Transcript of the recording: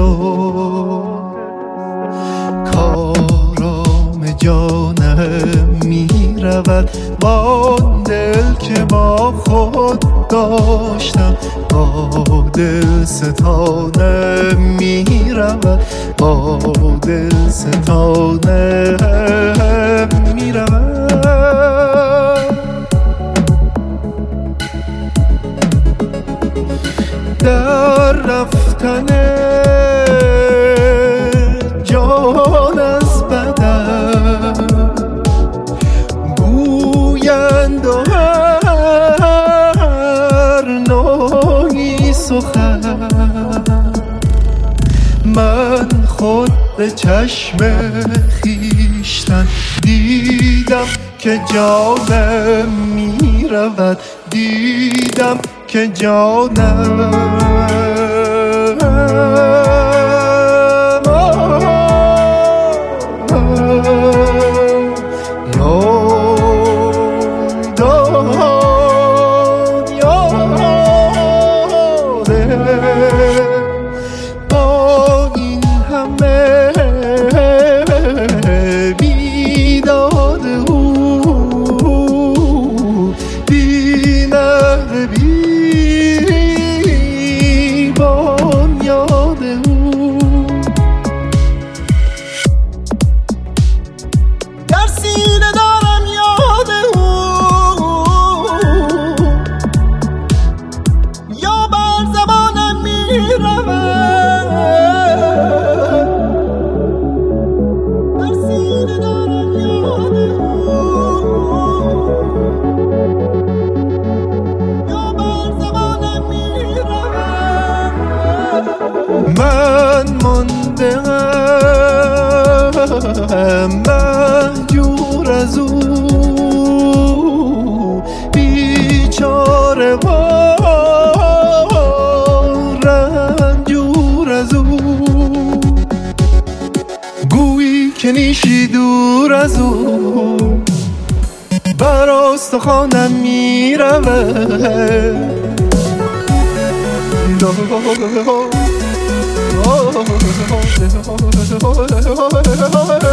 شد، کارام جانم می رود با دل که با خود داشتم، با دل ستانم می رود، با دل ستانم می رود. در رفتن جان از بدن گویند و هر نوعی سخن، من خود به چشم خویشتن دیدم که جانم می رود، دیدم که جانم با این همه بیداد او بی نهر بی بنیاد او، در سینه دارم یاد او، یا بر زبانم می رود، در سینه دارم یاد او، یا بر زبانم می رود. من مانده‌ام مهجور از او، بیچاره و رنجور از او، گویی که نیشی دور از او بر استخوانم می رود.